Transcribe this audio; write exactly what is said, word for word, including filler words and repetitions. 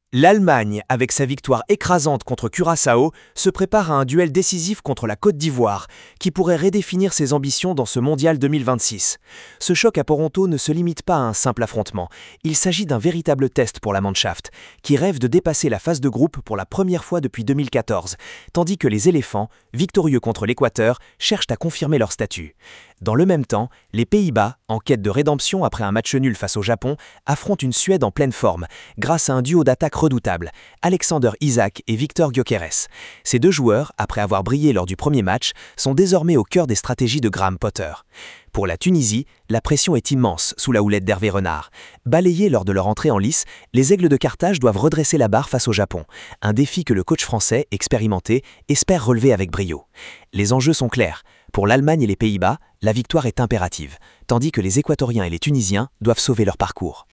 L'Allemagne, avec sa victoire écrasante contre Curaçao, se prépare à un duel décisif contre la Côte d'Ivoire, qui pourrait redéfinir ses ambitions dans ce mondial deux mille vingt-six. Ce choc à Toronto ne se limite pas à un simple affrontement. Il s'agit d'un véritable test pour la Mannschaft, qui rêve de dépasser la phase de groupe pour la première fois depuis deux mille quatorze, tandis que les éléphants, victorieux contre l'Équateur, cherchent à confirmer leur statut. Dans le même temps, les Pays-Bas, en quête de rédemption après un match nul face au Japon, affrontent une Suède en pleine forme, grâce à un duo d'attaque redoutable, Alexander Isak et Victor Gyökeres. Ces deux joueurs, après avoir brillé lors du premier match, sont désormais au cœur des stratégies de Graham Potter. Pour la Tunisie, la pression est immense sous la houlette d'Hervé Renard. Balayés lors de leur entrée en lice, les Aigles de Carthage doivent redresser la barre face au Japon, un défi que le coach français, expérimenté, espère relever avec brio. Les enjeux sont clairs. Pour l'Allemagne et les Pays-Bas, la victoire est impérative, tandis que les Équatoriens et les Tunisiens doivent sauver leur parcours.